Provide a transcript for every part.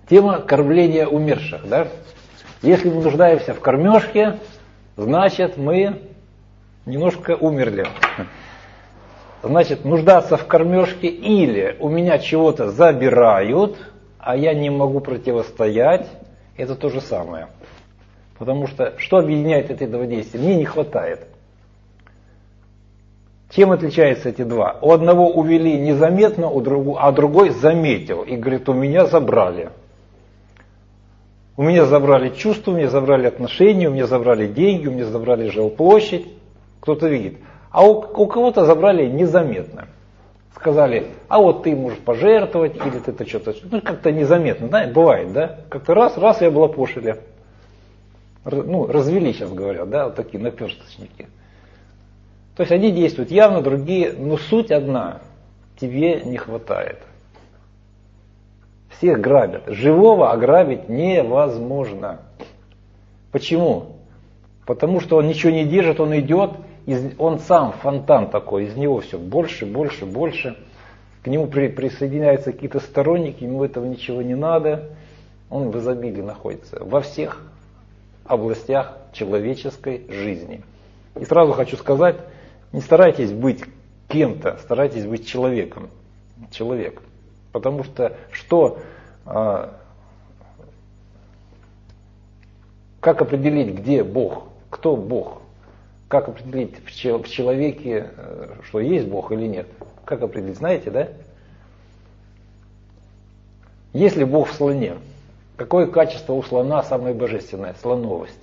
Тема кормления умерших. Да? Если мы нуждаемся в кормежке, значит мы немножко умерли. Значит, нуждаться в кормежке или у меня чего-то забирают, а я не могу противостоять, это то же самое. Потому что что объединяет эти два действия? Мне не хватает. Чем отличаются эти два? У одного увели незаметно, а другой заметил и говорит, у меня забрали. У меня забрали чувства, у меня забрали отношения, у меня забрали деньги, у меня забрали жилплощадь. Кто-то видит. А у кого-то забрали незаметно. Сказали, а вот ты можешь пожертвовать, или ты что-то, ну как-то незаметно, да, бывает, да? Как-то раз и облапошили. Ну, развели, сейчас говорят, да, вот такие наперсточники. То есть одни действуют явно, другие, но суть одна, тебе не хватает. Всех грабят. Живого ограбить невозможно. Почему? Потому что он ничего не держит, он идет, он сам фонтан такой, из него все больше, больше, больше. К нему присоединяются какие-то сторонники, ему этого ничего не надо. Он в изобилии находится во всех областях человеческой жизни. И сразу хочу сказать, не старайтесь быть кем-то, старайтесь быть человеком. Человек. Потому что как определить, где Бог, кто Бог? Как определить в человеке, что есть Бог или нет? Как определить, знаете, да? Есть ли Бог в слоне? Какое качество у слона самое божественное? Слоновость.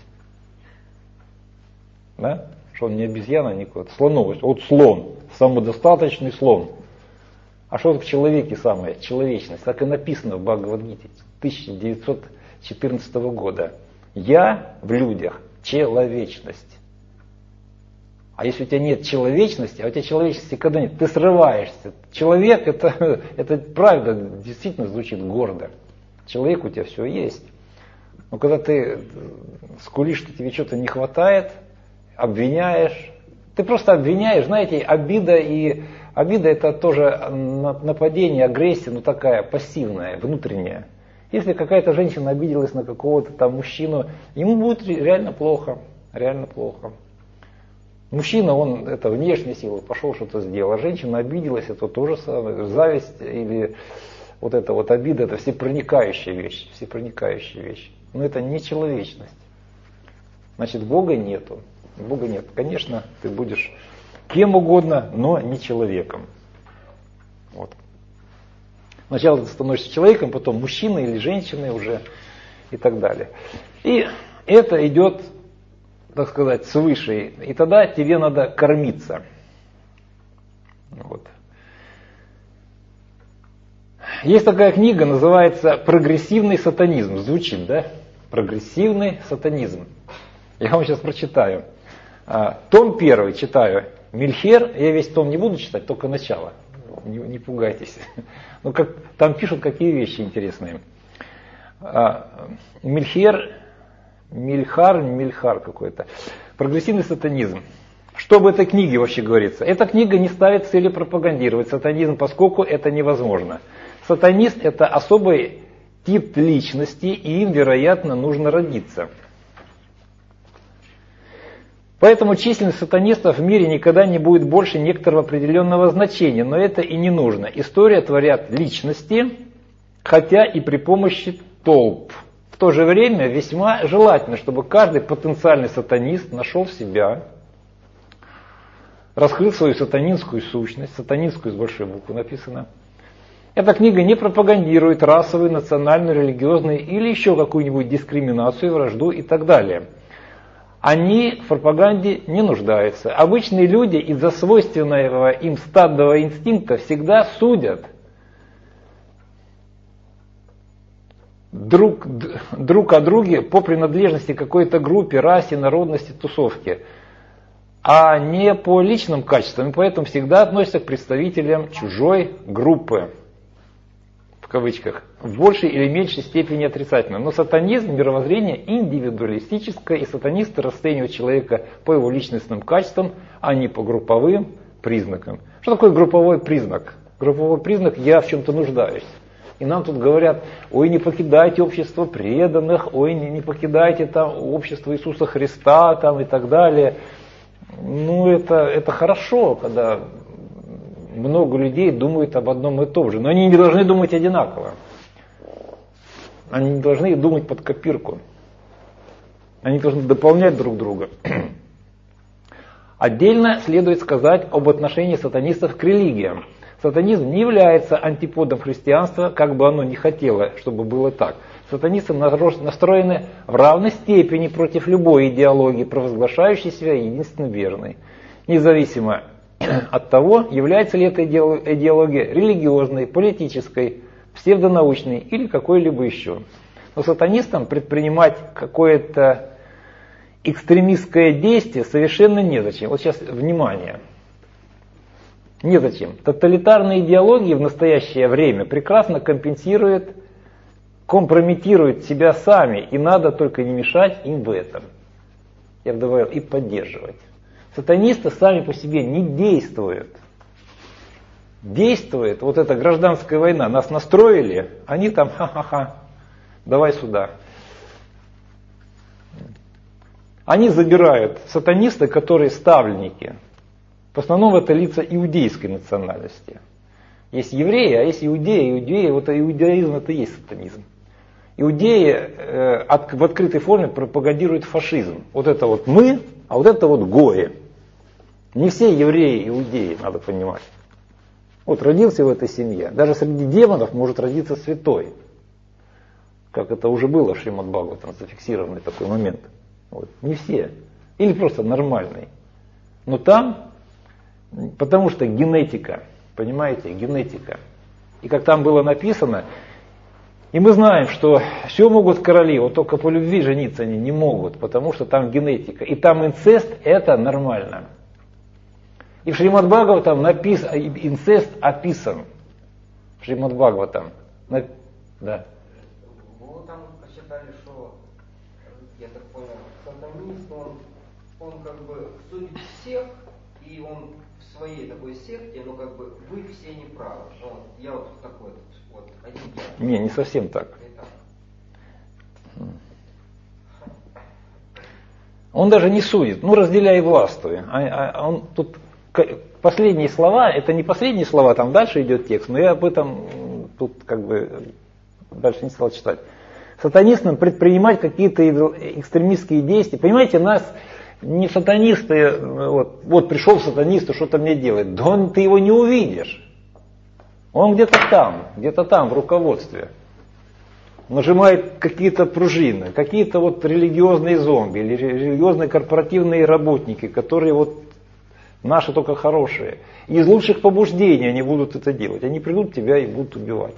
Да? Что он не обезьяна, не какой-то. Слоновость. Вот слон. Самодостаточный слон. А что в человеке самое? Человечность. Так и написано в Бхагавад-гите 1914 года. Я в людях человечность. А если у тебя нет человечности, а у тебя человечности когда нет, ты срываешься. Человек это правда действительно звучит гордо. Человек у тебя все есть. Но когда ты скулишь, что тебе что-то не хватает, обвиняешь, ты просто обвиняешь, знаете, обида это тоже нападение, агрессия, но такая пассивная, внутренняя. Если какая-то женщина обиделась на какого-то там мужчину, ему будет реально плохо, реально плохо. Мужчина, он это внешняя сила, пошел что-то сделал, а женщина обиделась, это то же самое, зависть или вот эта вот обида, это всепроникающая вещь, всепроникающая вещь. Но это не человечность. Значит, Бога нету. Бога нет. Конечно, ты будешь кем угодно, но не человеком. Вот. Сначала ты становишься человеком, потом мужчиной или женщиной уже и так далее. И это идет, так сказать, свыше. И тогда тебе надо кормиться. Вот. Есть такая книга, называется «Прогрессивный сатанизм». Звучит, да? Прогрессивный сатанизм. Я вам сейчас прочитаю. Том 1 читаю. Мильхер, я весь том не буду читать, только начало. Не пугайтесь. Ну, там пишут какие вещи интересные. Мильхар какой-то. Прогрессивный сатанизм. Что в этой книге вообще говорится? Эта книга не ставит цели пропагандировать сатанизм, поскольку это невозможно. Сатанист – это особый тип личности, и им, вероятно, нужно родиться. Поэтому численность сатанистов в мире никогда не будет больше некоторого определенного значения, но это и не нужно. История творят личности, хотя и при помощи толп. В то же время весьма желательно, чтобы каждый потенциальный сатанист нашел себя, раскрыл свою сатанинскую сущность, сатанинскую с большой буквы написано. Эта книга не пропагандирует расовую, национальную, религиозную или еще какую-нибудь дискриминацию, вражду и так далее. Они в пропаганде не нуждаются. Обычные люди из-за свойственного им стадного инстинкта всегда судят друг о друге по принадлежности к какой-то группе, расе, народности, тусовке, а не по личным качествам, и поэтому всегда относятся к представителям чужой группы, в кавычках, в большей или меньшей степени отрицательно. Но сатанизм, мировоззрение индивидуалистическое, и сатанисты расценивают человека по его личностным качествам, а не по групповым признакам. Что такое групповой признак? Групповой признак – я в чем-то нуждаюсь. И нам тут говорят, ой, не покидайте общество преданных, ой, не покидайте там общество Иисуса Христа там, и так далее. Ну, это хорошо, когда много людей думают об одном и том же. Но они не должны думать одинаково. Они не должны думать под копирку. Они должны дополнять друг друга. Отдельно следует сказать об отношении сатанистов к религиям. Сатанизм не является антиподом христианства, как бы оно ни хотело, чтобы было так. Сатанисты настроены в равной степени против любой идеологии, провозглашающей себя единственно верной, независимо от того, является ли эта идеология религиозной, политической, псевдонаучной или какой-либо еще. Но сатанистам предпринимать какое-то экстремистское действие совершенно незачем. Вот сейчас внимание. Незачем. Тоталитарные идеологии в настоящее время прекрасно компенсируют, компрометируют себя сами, и надо только не мешать им в этом. Я бы добавил, и поддерживать. Сатанисты сами по себе не действуют. Действует вот эта гражданская война. Нас настроили, они там ха-ха-ха, давай сюда. Они забирают сатанисты, которые ставленники. В основном это лица иудейской национальности. Есть евреи, а есть иудеи. Иудеи, вот иудаизм это и есть сатанизм. Иудеи в открытой форме пропагандируют фашизм. Вот это вот мы, а вот это вот гои. Не все евреи иудеи, надо понимать. Вот родился в этой семье. Даже среди демонов может родиться святой. Как это уже было в Шримад Бхагаватам, зафиксированный такой момент. Вот. Не все. Или просто нормальный. Но там, потому что генетика, понимаете, генетика. И как там было написано, и мы знаем, что все могут короли, вот только по любви жениться они не могут, потому что там генетика. И там инцест это нормально. И в Шримад Бхагаватам инцест описан. В Шримад Бхагаватам. Да. Вы там посчитали, что, я так понял, сатанист, он как бы судит всех, и он в своей такой секте, но как бы вы все не правы. Я вот такой вот один я. Не, не совсем так. Он даже не судит, ну разделяй и властвуй. Он тут последние слова, это не последние слова, там дальше идет текст, но я об этом тут как бы дальше не стал читать. Сатанистам предпринимать какие-то экстремистские действия. Понимаете, нас не сатанисты, вот пришел сатанист, и что-то мне делает. Да ты его не увидишь. Он где-то там, в руководстве. Нажимает какие-то пружины, какие-то вот религиозные зомби или религиозные корпоративные работники, которые вот наши только хорошие. И из лучших побуждений они будут это делать. Они придут тебя и будут убивать.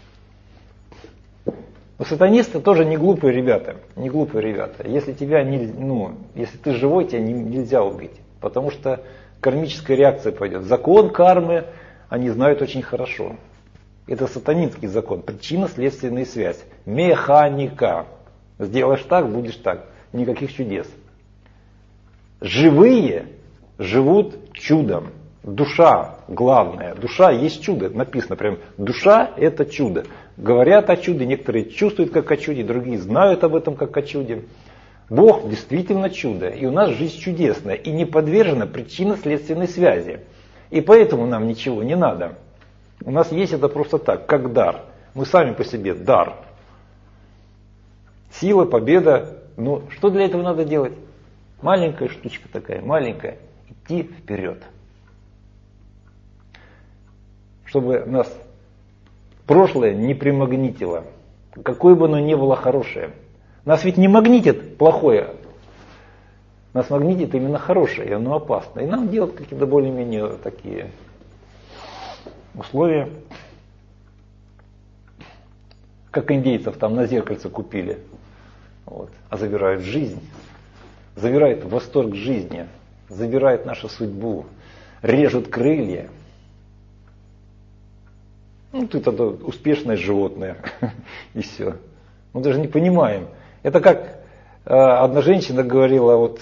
Но сатанисты тоже не глупые ребята. Не глупые ребята. Если тебя если ты живой, тебя нельзя убить. Потому что кармическая реакция пойдет. Закон кармы они знают очень хорошо. Это сатанинский закон. Причинно-следственная связь. Механика. Сделаешь так, будешь так. Никаких чудес. Живые живут чудом. Душа главное. Душа есть чудо. Написано прям. Душа это чудо. Говорят о чуде, некоторые чувствуют как о чуде, другие знают об этом как о чуде. Бог действительно чудо. И у нас жизнь чудесная. И не подвержена причинно-следственной связи. И поэтому нам ничего не надо. У нас есть это просто так, как дар. Мы сами по себе дар. Сила, победа. Но что для этого надо делать? Маленькая штучка такая, маленькая. Идти вперед. Чтобы нас прошлое не примагнитило. Какое бы оно ни было хорошее. Нас ведь не магнитит плохое. Нас магнитит именно хорошее, и оно опасно. И нам делать какие-то более-менее такие условия. Как индейцев там на зеркальце купили. Вот. А забирают жизнь. Забирают восторг жизни. Забирают нашу судьбу. Режут крылья. Ну, ты тогда успешное животное. И все. Мы даже не понимаем. Это как одна женщина говорила, вот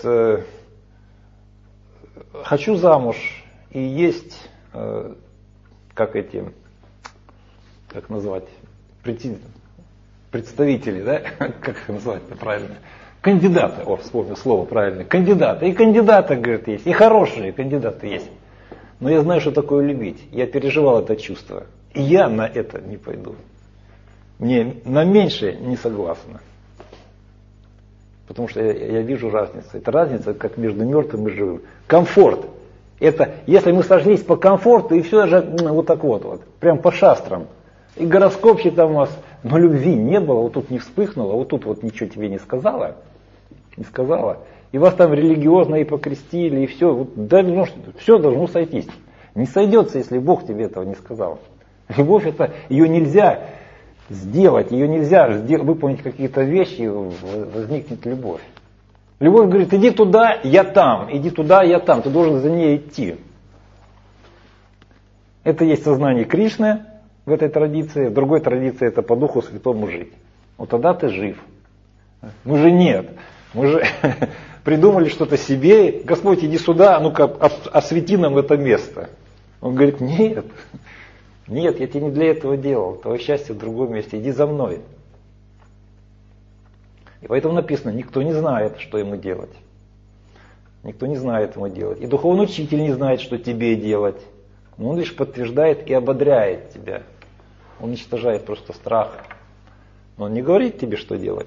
хочу замуж и есть, как назвать, представители, да, как их назвать-то правильно, кандидаты, вспомнил слово правильно, кандидаты, и кандидаты, говорят, есть, и хорошие кандидаты есть. Но я знаю, что такое любить, я переживал это чувство, и я на это не пойду. Мне на меньшее не согласна. Потому что я вижу разницу. Это разница как между мертвым и живым. Комфорт. Это если мы сошлись по комфорту, и все же вот так вот. Прям по шастрам. И гороскопчик там у вас, но любви не было, вот тут не вспыхнуло, вот тут вот ничего тебе не сказала. Не сказала. И вас там религиозно и покрестили, и все. Вот, все должно сойтись. Не сойдется, если Бог тебе этого не сказал. Любовь это, ее нельзя сделать, ее нельзя выполнить какие-то вещи, возникнет любовь. Любовь говорит, иди туда, я там, иди туда, я там, ты должен за ней идти. Это есть сознание Кришны в этой традиции, в другой традиции это по Духу Святому жить. Вот тогда ты жив. Мы же нет, мы же придумали что-то себе, Господь, иди сюда, ну-ка освети нам это место. Он говорит, нет. Нет, я тебе не для этого делал. Твое счастье в другом месте. Иди за мной. И поэтому написано, никто не знает, что ему делать. Никто не знает ему делать. И духовный учитель не знает, что тебе делать. Но он лишь подтверждает и ободряет тебя. Он уничтожает просто страх. Но он не говорит тебе, что делать.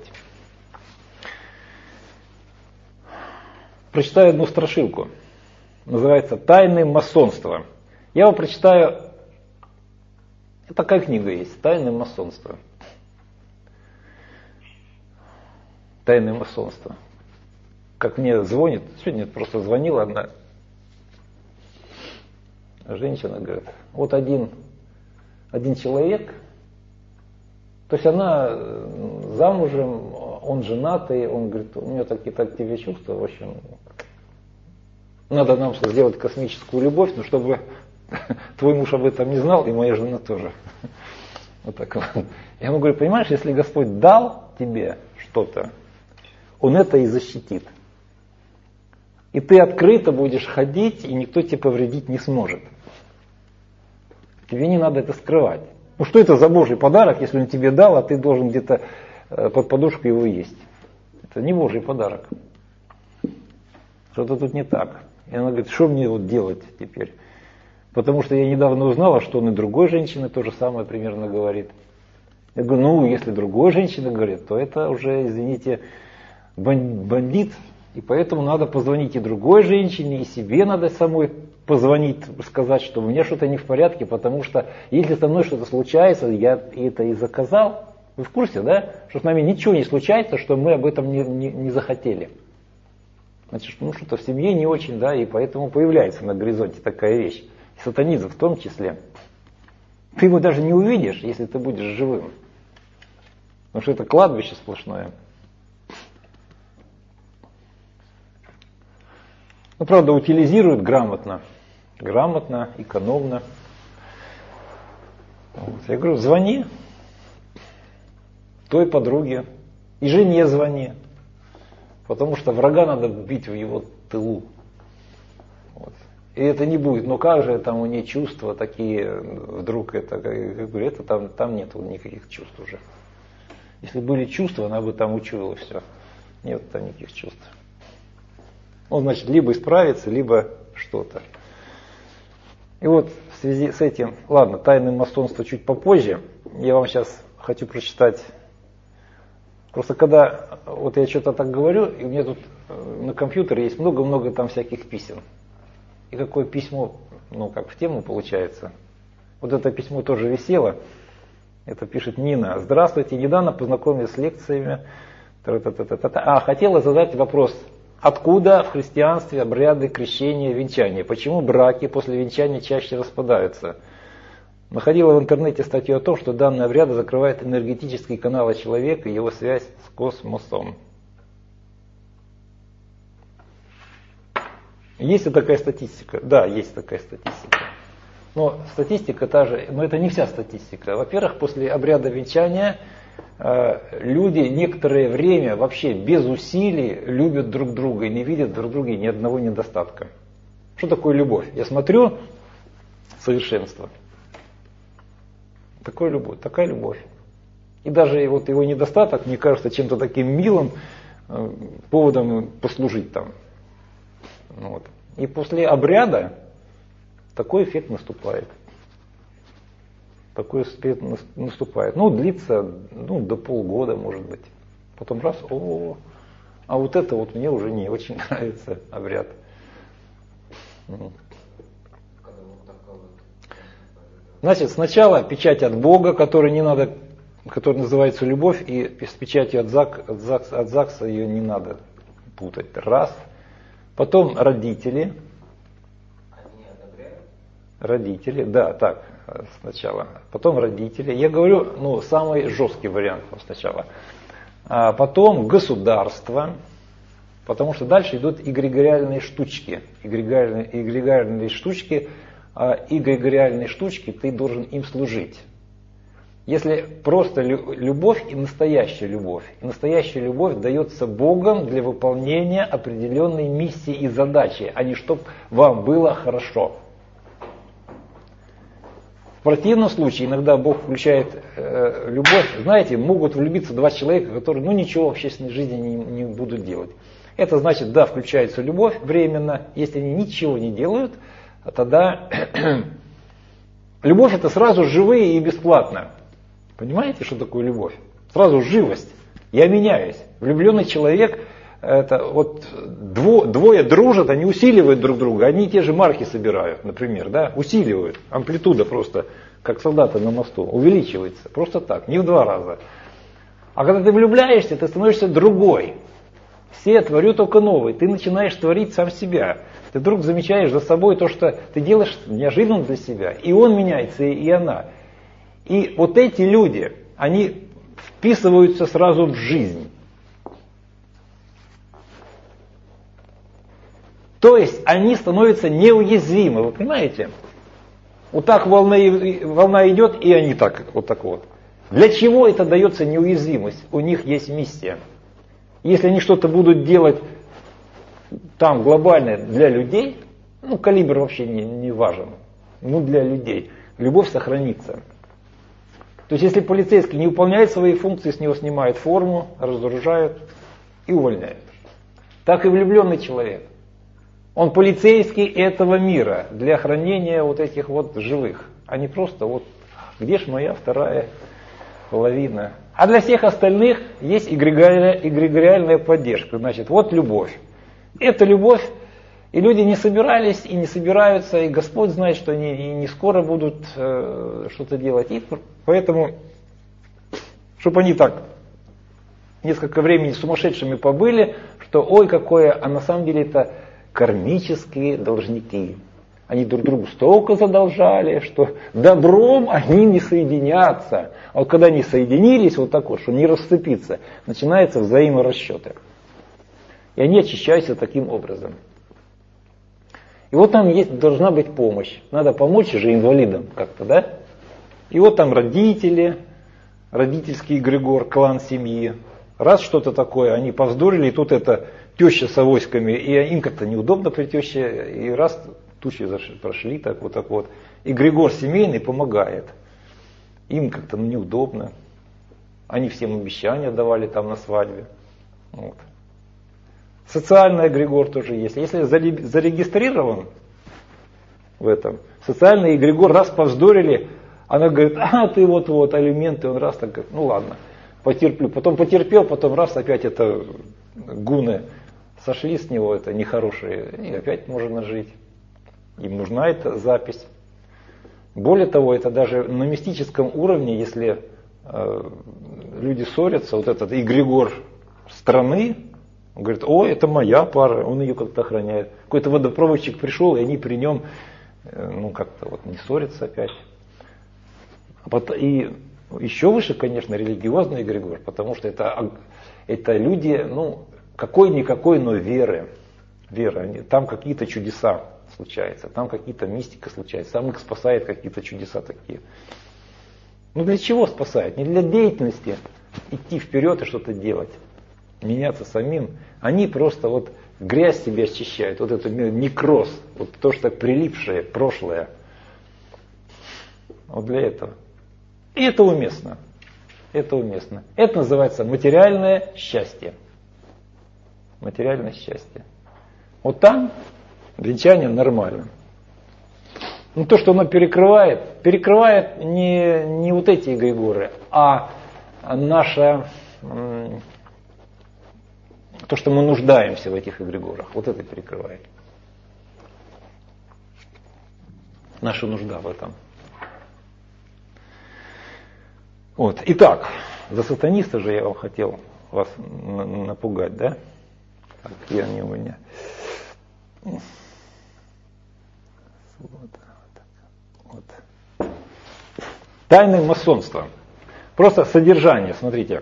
Прочитаю одну страшилку. Называется «Тайны масонства». Я его прочитаю. Такая книга есть, «Тайны масонства». Тайны масонства. Как мне звонит, сегодня просто звонила одна женщина, говорит, вот один человек, то есть она замужем, он женатый, он говорит, у меня такие-то к тебе чувства, в общем, надо нам сделать космическую любовь, но чтобы твой муж об этом не знал, и моя жена тоже. Вот так вот. Я ему говорю, понимаешь, если Господь дал тебе что-то, Он это и защитит. И ты открыто будешь ходить, и никто тебе повредить не сможет. Тебе не надо это скрывать. Ну что это за Божий подарок, если Он тебе дал, а ты должен где-то под подушку его есть? Это не Божий подарок. Что-то тут не так. И она говорит, что мне вот делать теперь? Потому что я недавно узнала, что он и другой женщине то же самое примерно говорит. Я говорю, ну, если другой женщина говорит, то это уже, извините, бандит. И поэтому надо позвонить и другой женщине, и себе надо самой позвонить, сказать, что у меня что-то не в порядке, потому что если со мной что-то случается, я это и заказал. Вы в курсе, да? Что с нами ничего не случается, что мы об этом не захотели. Значит, ну что-то в семье не очень, да, и поэтому появляется на горизонте такая вещь. И сатанизм в том числе. Ты его даже не увидишь, если ты будешь живым. Потому что это кладбище сплошное. Ну, правда, утилизируют грамотно. Грамотно, экономно. Вот. Я говорю, звони той подруге. И жене звони. Потому что врага надо бить в его тылу. Вот. И это не будет, но как же там у нее чувства такие, вдруг это, я говорю, это там нет никаких чувств уже. Если были чувства, она бы там учуяла все. Нет там никаких чувств. Он, значит, либо исправится, либо что-то. И вот в связи с этим, ладно, тайны масонства чуть попозже. Я вам сейчас хочу прочитать. Просто когда вот я что-то так говорю, и у меня тут на компьютере есть много-много там всяких писем. И какое письмо, ну как в тему получается. Вот это письмо тоже висело. Это пишет Нина. Здравствуйте, недавно познакомились с лекциями. Хотела задать вопрос. Откуда в христианстве обряды крещения, венчания? Почему браки после венчания чаще распадаются? Находила в интернете статью о том, что данные обряды закрывают энергетические каналы человека и его связь с космосом. Есть ли такая статистика? Да, есть такая статистика. Но статистика та же, но это не вся статистика. Во-первых, после обряда венчания люди некоторое время вообще без усилий любят друг друга и не видят друг в друге ни одного недостатка. Что такое любовь? Я смотрю, совершенство. Такая любовь. И даже вот его недостаток, мне кажется, чем-то таким милым поводом послужить там. Вот. И после обряда такой эффект наступает. Такой эффект наступает. Ну, длится до полгода, может быть. Потом раз, а вот это вот мне уже не очень нравится обряд. Значит, сначала печать от Бога, который не надо, который называется любовь, и с печатью от ЗАГСа ее не надо путать. Раз. Потом родители. Они одобряют? Родители, да, так, сначала. Потом родители. Я говорю, самый жесткий вариант сначала. А потом государство. Потому что дальше идут эгрегориальные штучки. Эгрегориальные штучки ты должен им служить. Если просто любовь и настоящая любовь дается Богом для выполнения определенной миссии и задачи, а не чтобы вам было хорошо. В противном случае иногда Бог включает любовь. Знаете, могут влюбиться два человека, которые ничего в общественной жизни не будут делать. Это значит, да, включается любовь временно. Если они ничего не делают, тогда любовь это сразу живые и бесплатно. Понимаете, что такое любовь? Сразу живость. Я меняюсь. Влюбленный человек, это вот двое дружат, они усиливают друг друга, они те же марки собирают, например, да, усиливают. Амплитуда просто, как солдаты на мосту, увеличивается. Просто так, не в 2 раза. А когда ты влюбляешься, ты становишься другой. Все творю только новый. Ты начинаешь творить сам себя. Ты вдруг замечаешь за собой то, что ты делаешь неожиданно для себя. И он меняется, и она. И вот эти люди, они вписываются сразу в жизнь. То есть они становятся неуязвимы, вы понимаете? Вот так волна идет, и они так вот. Для чего это дается неуязвимость? У них есть миссия. Если они что-то будут делать там глобальное для людей, калибр вообще не важен, для людей, любовь сохранится. То есть если полицейский не выполняет свои функции, с него снимают форму, разоружают и увольняют. Так и влюбленный человек. Он полицейский этого мира для хранения вот этих вот живых. А не просто где ж моя вторая половина. А для всех остальных есть эгрегориальная поддержка. Значит, вот любовь. Это любовь. И люди не собирались и не собираются, и Господь знает, что они и не скоро будут что-то делать. И поэтому, чтобы они так несколько времени сумасшедшими побыли, что ой какое, а на самом деле это кармические должники. Они друг другу столько задолжали, что добром они не соединятся. А вот когда они соединились, что не расцепиться, начинаются взаиморасчеты. И они очищаются таким образом. И вот там должна быть помощь. Надо помочь же инвалидам как-то, да? И вот там родители, родительский эгрегор, клан семьи. Раз что-то такое, они повздорили, и тут это теща с авоськами, и им как-то неудобно при теще, и раз тучи прошли, так вот. Эгрегор семейный помогает. Им как-то неудобно. Они всем обещания давали там на свадьбе. Вот. Социальный эгрегор тоже есть. Если зарегистрирован в этом, социальный эгрегор, раз повздорили, она говорит, ты вот, алименты, он раз так говорит, ладно, потерплю. Потом потерпел, потом раз опять это гуны сошли с него, это нехорошие, и опять можно жить. Им нужна эта запись. Более того, это даже на мистическом уровне, если люди ссорятся, вот этот эгрегор страны, он говорит, это моя пара, он ее как-то охраняет. Какой-то водопроводчик пришел, и они при нем как-то не ссорятся опять. И еще выше, конечно, религиозный эгрегор, потому что это люди, какой-никакой, но веры. Там какие-то чудеса случаются, там какие-то мистика случается, там их спасает какие-то чудеса такие. Для чего спасает? Не для деятельности идти вперед и что-то делать, меняться самим. Они просто грязь себе очищают, это некроз, то, что прилипшее, прошлое. Для этого. И это уместно. это уместно. Это называется материальное счастье. Материальное счастье. Вот там венчание нормально. Но то, что оно перекрывает не вот эти эгрегоры, а наше, то, что мы нуждаемся в этих эгрегорах. Вот это перекрывает. Наша нужда в этом. Вот. Итак, за сатаниста же я вам хотел вас напугать, да? Какие они у меня. Вот. Тайны масонства. Просто содержание, смотрите.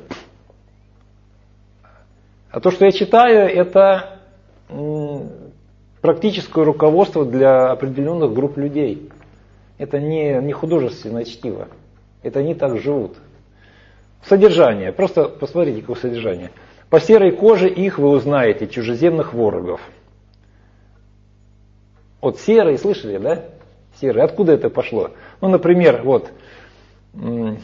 А то, что я читаю, это практическое руководство для определенных групп людей. Это не художественное чтиво. Это они так живут. Содержание. Просто посмотрите, какое содержание. По серой коже их вы узнаете, чужеземных ворогов. Вот серый, слышали, да? Серый. Откуда это пошло? Ну, например, вот в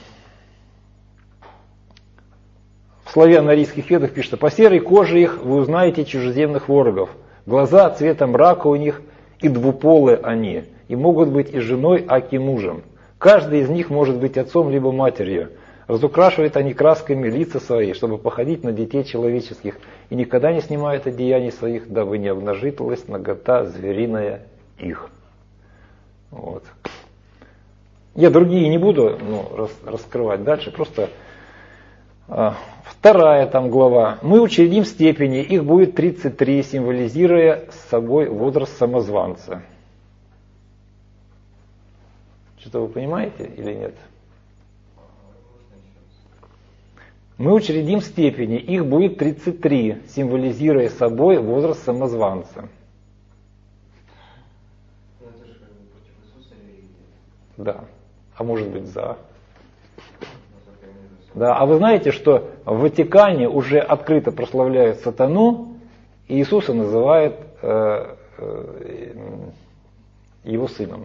славяно-арийских ведах пишется: по серой коже их вы узнаете чужеземных ворогов. Глаза цвета мрака у них, и двуполы они, и могут быть и женой, аки мужем. Каждый из них может быть отцом либо матерью. Разукрашивают они красками лица свои, чтобы походить на детей человеческих, и никогда не снимают одеяний своих, дабы не обнажилась нагота звериная их. Вот. Я другие не буду раскрывать дальше, просто вторая там глава. Мы учредим степени, их будет 33, символизируя собой возраст самозванца. Что-то вы понимаете или нет? Мы учредим степени, их будет 33, символизируя собой возраст самозванца. Это же против Иисуса или... Да. А может быть за. Да. А вы знаете, что в Ватикане уже открыто прославляют сатану, и Иисуса называют его сыном.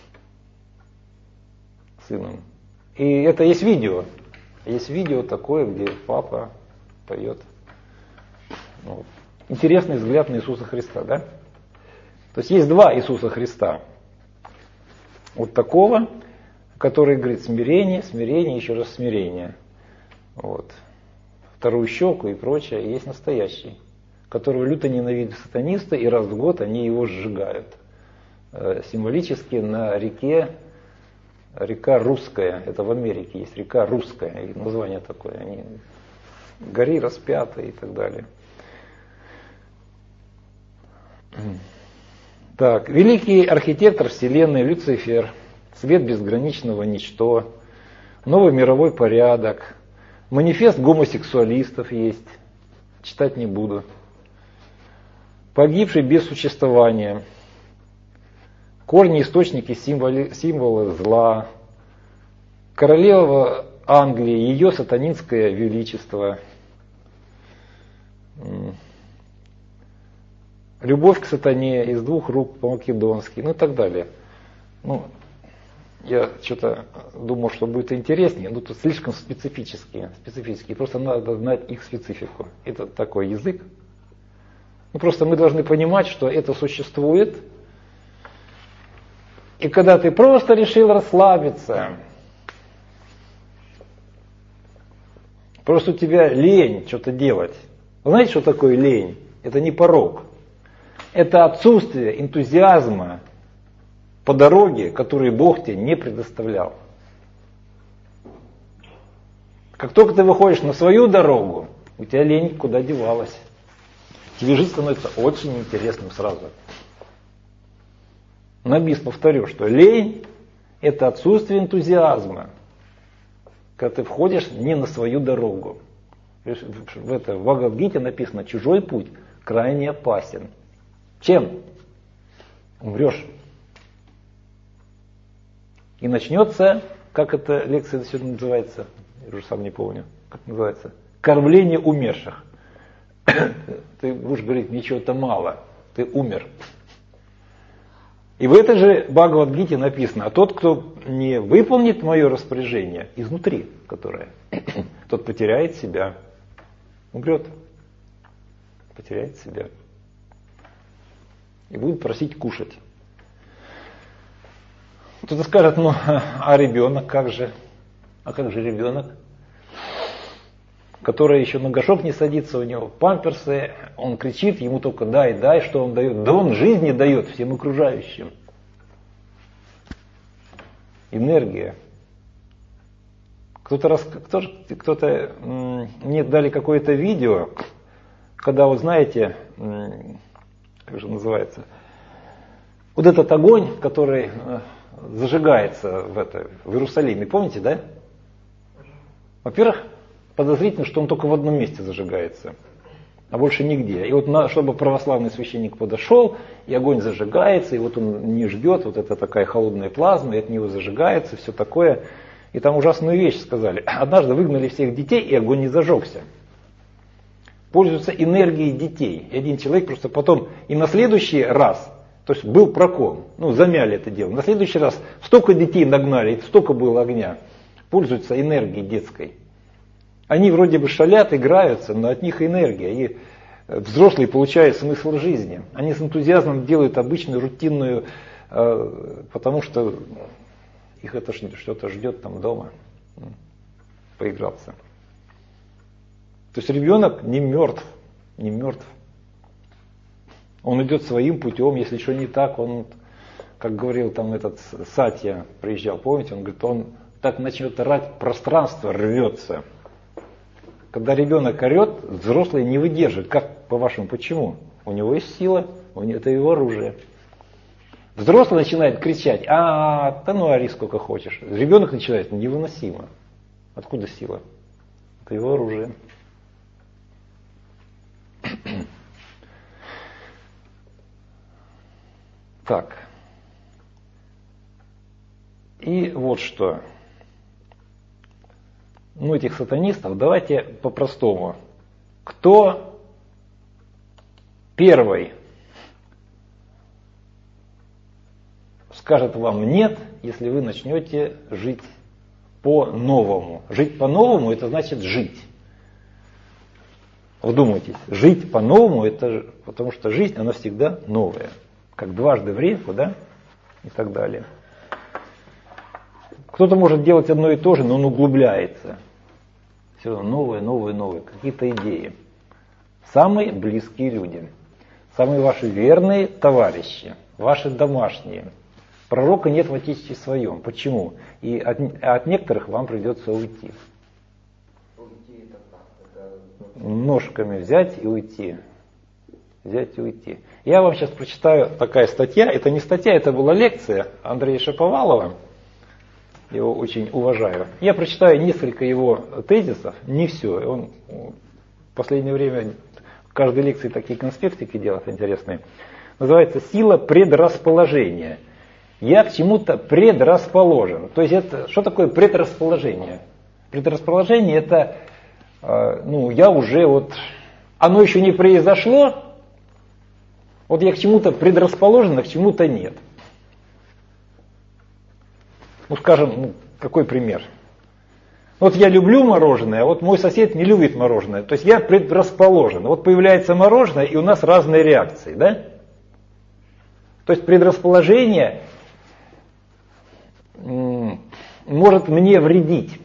Сыном. И это есть видео. Есть видео такое, где папа поет. Ну, интересный взгляд на Иисуса Христа, да? То есть два Иисуса Христа. Вот такого, который говорит смирение, смирение, еще раз смирение. Вот. Вторую щеку и прочее. И есть настоящий, которого люто ненавидят сатанисты, и раз в год они его сжигают. Символически на реке. Река Русская, это в Америке есть река Русская, и название такое, они гори распятые и так далее. Так, великий архитектор вселенной Люцифер, свет безграничного ничто, новый мировой порядок, манифест гомосексуалистов есть, читать не буду, погибший без существования, корни, источники, символы зла, королева Англии, ее сатанинское величество, любовь к сатане из двух рук по-македонски, ну и так далее. Ну, я что-то думал, что будет интереснее, но тут слишком специфические, просто надо знать их специфику. Это такой язык. Ну, просто мы должны понимать, что это существует. И когда ты просто решил расслабиться, просто у тебя лень что-то делать. Вы знаете, что такое лень? Это не порок. Это отсутствие энтузиазма по дороге, которую Бог тебе не предоставлял. Как только ты выходишь на свою дорогу, у тебя лень куда девалась. Тебе жизнь становится очень интересным сразу. На бис повторю, что лень – это отсутствие энтузиазма, когда ты входишь не на свою дорогу. В Бхагавад-гите написано: чужой путь крайне опасен. Чем? Умрешь. И начнется, как эта лекция сегодня называется, я уже сам не помню, как называется, кормление умерших. Ты будешь говорить: ничего-то мало, ты умер. И в этой же Бхагавад-гите написано, а тот, кто не выполнит мое распоряжение, изнутри, которое, тот потеряет себя, умрет, потеряет себя. И будет просить кушать. Кто-то скажет, ну, а ребенок как же? А как же ребенок? Который еще на горшок не садится, у него памперсы, он кричит, ему только дай, дай, что он дает? Да он жизни дает всем окружающим. Энергия. Кто-то мне дали какое-то видео, когда, вот знаете, как же называется, вот этот огонь, который зажигается в Иерусалиме, помните, да? Во-первых, подозрительно, что он только в одном месте зажигается, а больше нигде. И вот чтобы православный священник подошел, и огонь зажигается, и вот он не ждет, вот это такая холодная плазма, и от него зажигается, все такое. И там ужасную вещь сказали. Однажды выгнали всех детей, и огонь не зажегся. Пользуются энергией детей. И один человек просто потом, и на следующий раз, то есть был прокол, замяли это дело. На следующий раз столько детей нагнали, столько было огня. Пользуются энергией детской. Они вроде бы шалят, играются, но от них энергия. И взрослые получают смысл жизни. Они с энтузиазмом делают обычную, рутинную, потому что их это что-то ждет там дома. Поиграться. То есть ребенок не мертв. Не мертв. Он идет своим путем, если что не так, он, как говорил там этот Сатья, приезжал, помните, он говорит, он так начнет орать, пространство рвется. Когда ребенок орет, взрослый не выдержит. Как, по-вашему, почему? У него есть сила, это его оружие. Взрослый начинает кричать, да ну ори сколько хочешь. Ребенок начинает, невыносимо. Откуда сила? Это его оружие. Так. И вот что. Этих сатанистов, давайте по-простому. Кто первый скажет вам нет, если вы начнете жить по-новому? Жить по-новому — это значит жить. Вдумайтесь, жить по-новому — это потому что жизнь, она всегда новая. Как дважды в реку, да? И так далее. Кто-то может делать одно и то же, но он углубляется. Все новое, новое, новое. Какие-то идеи. Самые близкие люди. Самые ваши верные товарищи. Ваши домашние. Пророка нет в Отечестве своем. Почему? И от некоторых вам придется уйти. Уйти это как? Ножками взять и уйти. Взять и уйти. Я вам сейчас прочитаю такая статья. Это не статья, это была лекция Андрея Шаповалова. Его очень уважаю. Я прочитаю несколько его тезисов, не все. Он в последнее время в каждой лекции такие конспектики делает интересные. Называется «Сила предрасположения». Я к чему-то предрасположен. То есть это, что такое предрасположение? Предрасположение это, я уже оно еще не произошло, я к чему-то предрасположен, а к чему-то нет. Скажем, какой пример? Я люблю мороженое, а мой сосед не любит мороженое. То есть я предрасположен. Появляется мороженое, и у нас разные реакции, да? То есть предрасположение может мне вредить.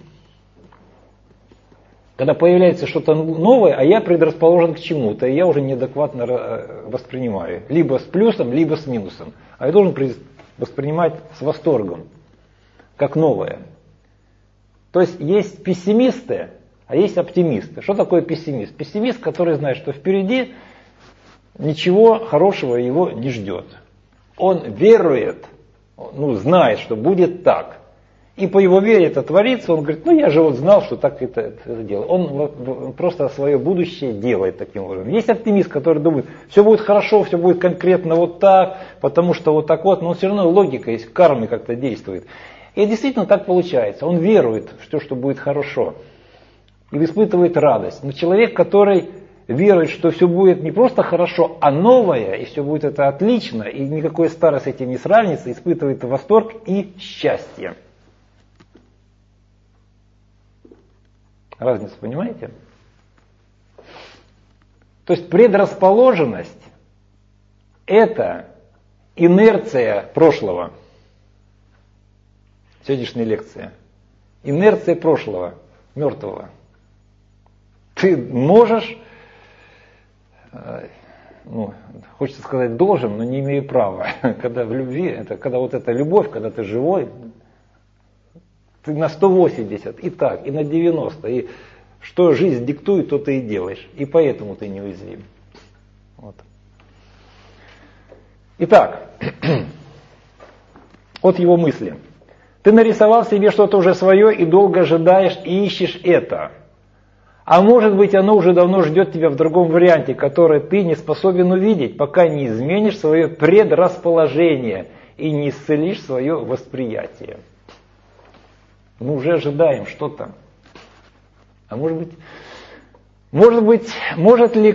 Когда появляется что-то новое, а я предрасположен к чему-то, и я уже неадекватно воспринимаю. Либо с плюсом, либо с минусом. А я должен воспринимать с восторгом. Как новое. То есть есть пессимисты, а есть оптимисты. Что такое пессимист? Пессимист, который знает, что впереди ничего хорошего его не ждет. Он верует, знает, что будет так. И по его вере это творится, он говорит, я же знал, что так это дело. Он просто свое будущее делает таким образом. Есть оптимист, который думает, все будет хорошо, все будет конкретно так, потому что но все равно логика есть, карма как-то действует. И действительно так получается. Он верует, что будет хорошо. И испытывает радость. Но человек, который верует, что все будет не просто хорошо, а новое, и все будет это отлично, и никакое старое с этим не сравнится, испытывает восторг и счастье. Разницу понимаете? То есть предрасположенность – это инерция прошлого. Сегодняшняя лекция. Инерция прошлого, мертвого. Ты можешь, хочется сказать должен, но не имею права. Когда в любви, это когда вот эта любовь, когда ты живой, ты на 180, и так, и на 90, и что жизнь диктует, то ты и делаешь. И поэтому ты неуязвим. Вот. Итак, от его мысли. Ты нарисовал себе что-то уже свое и долго ожидаешь и исчешь это. А может быть, оно уже давно ждет тебя в другом варианте, который ты не способен увидеть, пока не изменишь свое предрасположение и не исцелишь свое восприятие. Мы уже ожидаем что-то. А может ли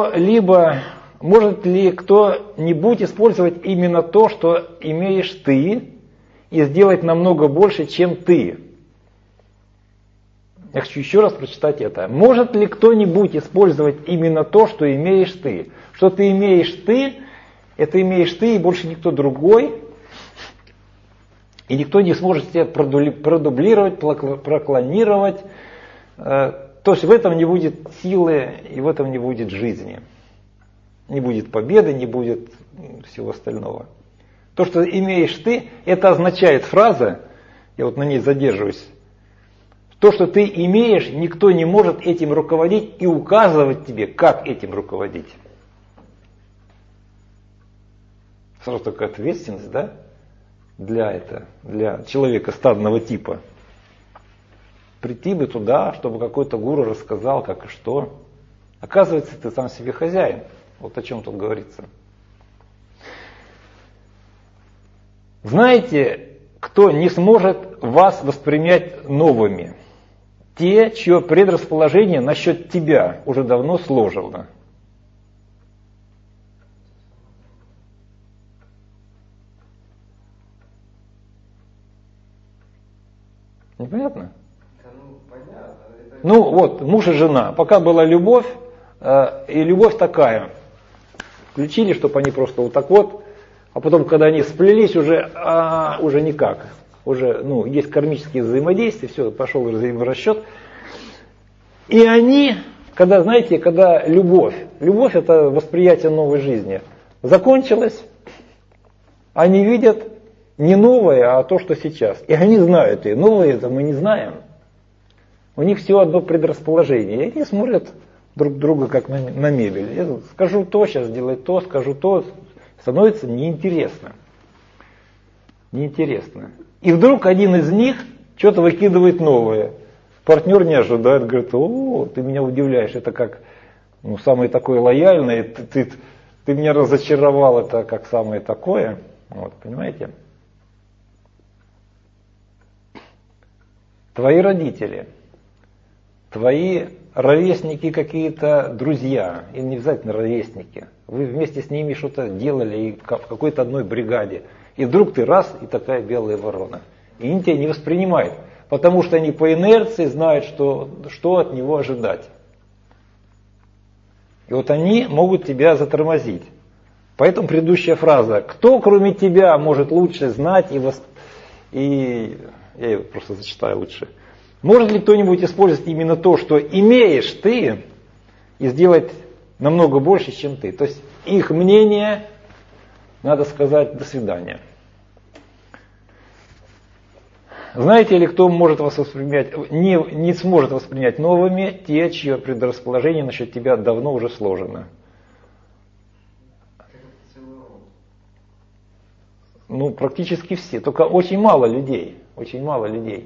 кто-нибудь использовать именно то, что имеешь ты, и сделать намного больше, чем ты? Я хочу еще раз прочитать это. Может ли кто-нибудь использовать именно то, что имеешь ты? Что ты имеешь ты, это имеешь ты и больше никто другой. И никто не сможет тебя продублировать, проклонировать. То есть в этом не будет силы и в этом не будет жизни. Не будет победы, не будет всего остального. То, что имеешь ты, это означает фраза, я вот на ней задерживаюсь. То, что ты имеешь, никто не может этим руководить и указывать тебе, как этим руководить. Сразу такая ответственность, да? Для человека стадного типа. Прийти бы туда, чтобы какой-то гуру рассказал, как и что. Оказывается, ты сам себе хозяин. Вот о чем тут говорится. Знаете, кто не сможет вас воспринять новыми? Те, чье предрасположение насчет тебя уже давно сложено. Непонятно? Ну вот, муж и жена. Пока была любовь, и любовь такая. Включили, чтобы они просто вот так вот. А потом, когда они сплелись, уже никак. Уже есть кармические взаимодействия, все, пошел взаиморасчет. И они, когда любовь это восприятие новой жизни, закончилась, они видят не новое, а то, что сейчас. И они знают, и новое это мы не знаем. У них всего одно предрасположение. И они смотрят друг друга как на мебель. Я скажу то, сейчас сделай то, скажу то. Становится неинтересно. Неинтересно. И вдруг один из них что-то выкидывает новое. Партнер не ожидает, говорит: о, ты меня удивляешь, это как самое такое лояльное, ты меня разочаровал, это как самое такое. Вот, понимаете? Твои родители, твои ровесники какие-то, друзья, и не обязательно ровесники, вы вместе с ними что-то делали и в какой-то одной бригаде, и вдруг ты раз, и такая белая ворона. И они тебя не воспринимают, потому что они по инерции знают, что от него ожидать. И вот они могут тебя затормозить. Поэтому предыдущая фраза: кто кроме тебя может лучше знать и я ее просто зачитаю лучше. Может ли кто-нибудь использовать именно то, что имеешь ты, и сделать намного больше, чем ты? То есть их мнение, надо сказать, до свидания. Знаете ли, кто может вас воспринять, не сможет воспринять новыми те, чье предрасположение насчет тебя давно уже сложено? Практически все, только очень мало людей. Очень мало людей.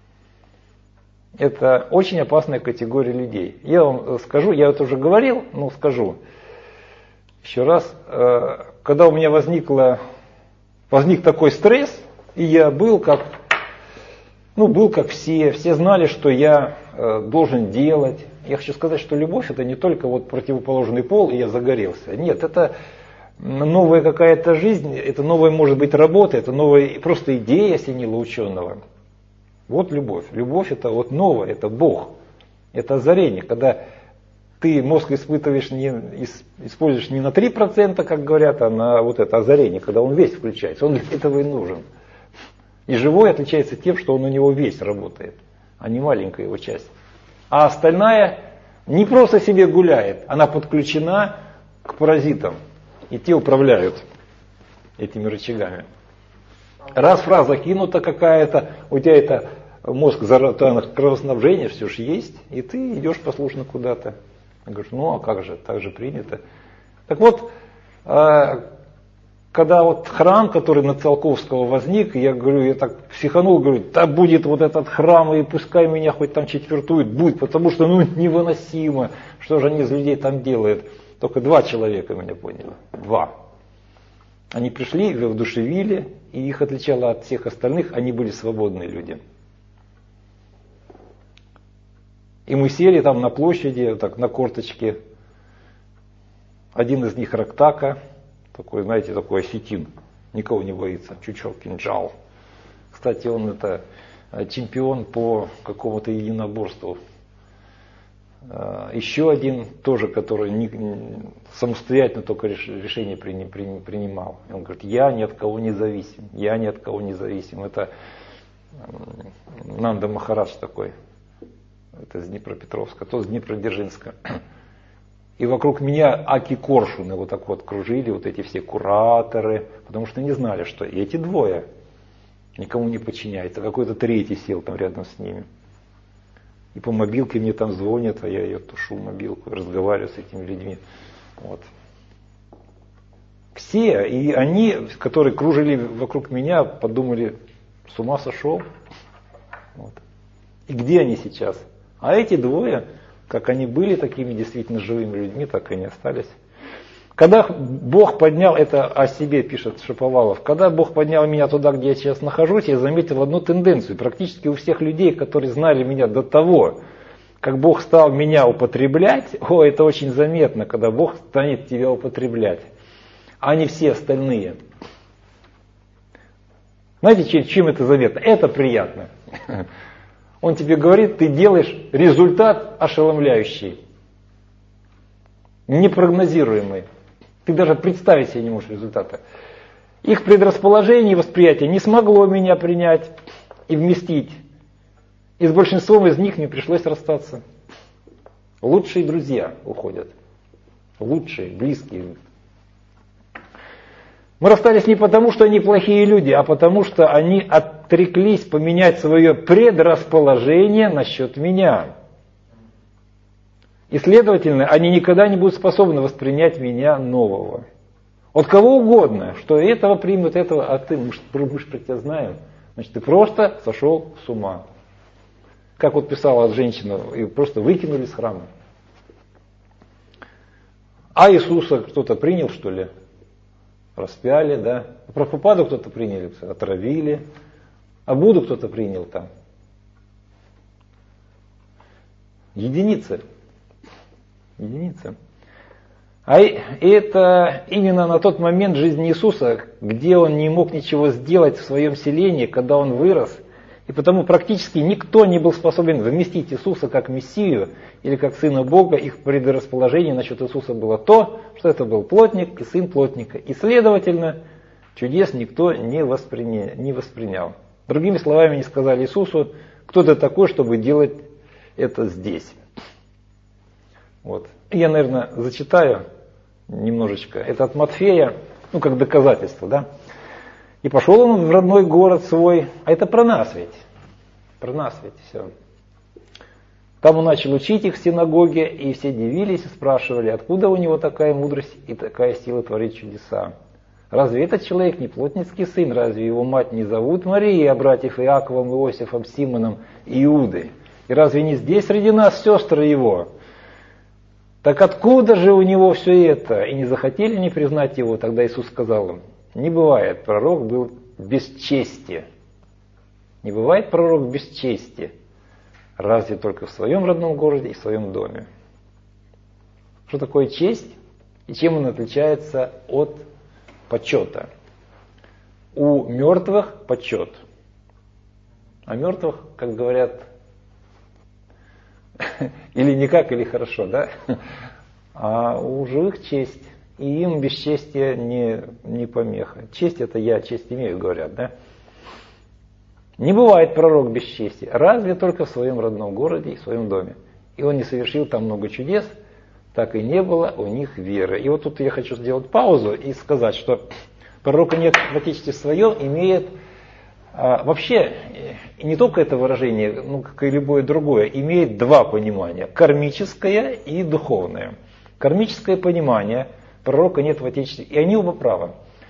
Это очень опасная категория людей. Я вам скажу, я это уже говорил, но скажу еще раз. Когда у меня возник такой стресс, и я был как все знали, что я должен делать. Я хочу сказать, что любовь это не только вот противоположный пол, и я загорелся. Нет, это новая какая-то жизнь, это новая, может быть, работа, это новая просто идея осенила ученого. Вот любовь. Любовь это вот новое, это Бог. Это озарение, когда ты мозг испытываешь, используешь не на 3%, как говорят, а на вот это озарение, когда он весь включается. Он для этого и нужен. И живой отличается тем, что он у него весь работает, а не маленькая его часть. А остальная не просто себе гуляет, она подключена к паразитам. И те управляют этими рычагами. Раз фраза кинута какая-то, у тебя это мозг, кровоснабжение, все же есть, и ты идешь послушно куда-то. Говоришь, ну а как же, так же принято. Так вот, когда вот храм, который на Циолковского возник, я говорю, я так психанул, говорю, да будет вот этот храм, и пускай меня хоть там четвертуют, будет, потому что ну невыносимо, что же они из людей там делают. Только 2 человека меня поняли. 2. Они пришли, их воодушевили, и их отличало от всех остальных, они были свободные люди. И мы сели там на площади, так на корточке. Один из них Рактака, такой, знаете, такой осетин, никого не боится, Чучок Кинджал. Кстати, он это чемпион по какому-то единоборству. Еще один тоже, который самостоятельно только решение принимал. Он говорит, я ни от кого не зависим, я ни от кого не зависим. Это Нанда Махарадж такой, это из Днепропетровска, тот из Днепродзержинска. И вокруг меня аки коршуны вот так вот кружили, вот эти все кураторы, потому что не знали, что и эти 2 никому не подчиняются, какой-то 3 сел там рядом с ними. И по мобилке мне там звонят, а я ее тушу, мобилку, разговариваю с этими людьми. Вот. Все, и они, которые кружили вокруг меня, подумали, с ума сошел. Вот. И где они сейчас? А эти 2, как они были такими действительно живыми людьми, так и не остались. Когда Бог поднял, это о себе пишет Шаповалов, когда Бог поднял меня туда, где я сейчас нахожусь, я заметил одну тенденцию. Практически у всех людей, которые знали меня до того, как Бог стал меня употреблять, это очень заметно, когда Бог станет тебя употреблять, а не все остальные. Знаете, чем это заметно? Это приятно. Он тебе говорит, ты делаешь результат ошеломляющий, непрогнозируемый. Ты даже представить себе не можешь результата. Их предрасположение и восприятие не смогло меня принять и вместить. И с большинством из них мне пришлось расстаться. Лучшие друзья уходят. Лучшие, близкие. Мы расстались не потому, что они плохие люди, а потому, что они отреклись поменять свое предрасположение насчет меня. И, следовательно, они никогда не будут способны воспринять меня нового. От кого угодно, что этого примут, этого, а ты, мы же про тебя знаем. Значит, ты просто сошел с ума. Как вот писала женщина, и просто выкинули с храма. А Иисуса кто-то принял, что ли? Распяли, да? Прабхупаду кто-то приняли, отравили. А Будду кто-то принял там. Единицы. А это именно на тот момент жизни Иисуса, где он не мог ничего сделать в своем селении, когда он вырос. И потому практически никто не был способен вместить Иисуса как Мессию или как Сына Бога. Их предрасположение насчет Иисуса было то, что это был плотник и сын плотника. И, следовательно, чудес никто не воспринял. Другими словами, они сказали Иисусу, кто ты такой, чтобы делать это здесь. Вот. Я, наверное, зачитаю немножечко. Это от Матфея, как доказательство, да. И пошел он в родной город свой, а это про нас ведь все. Там он начал учить их в синагоге, и все дивились и спрашивали, откуда у него такая мудрость и такая сила творить чудеса. Разве этот человек не плотницкий сын? Разве его мать не зовут Марией, а братьев Иаковом, Иосифом, Симоном и Иудой? И разве не здесь среди нас сестры его? Так откуда же у него все это? И не захотели не признать его? Тогда Иисус сказал им, не бывает пророк был без чести. Не бывает пророк без чести. разве только в своем родном городе и в своем доме. Что такое честь и чем он отличается от почета? У мертвых почет, а мертвых, как говорят, или никак, или хорошо, да? А у живых честь, и им бесчестие не помеха. Честь это я, честь имею, говорят, да? Не бывает пророк без чести, разве только в своем родном городе и в своем доме. И он не совершил там много чудес, так и не было у них веры. И вот тут я хочу сделать паузу и сказать, что пророка нет в Отечестве своем имеет вообще, не только это выражение, ну как и любое другое, имеет два понимания, кармическое и духовное. Кармическое понимание пророка нет в Отечестве, и они оба правы.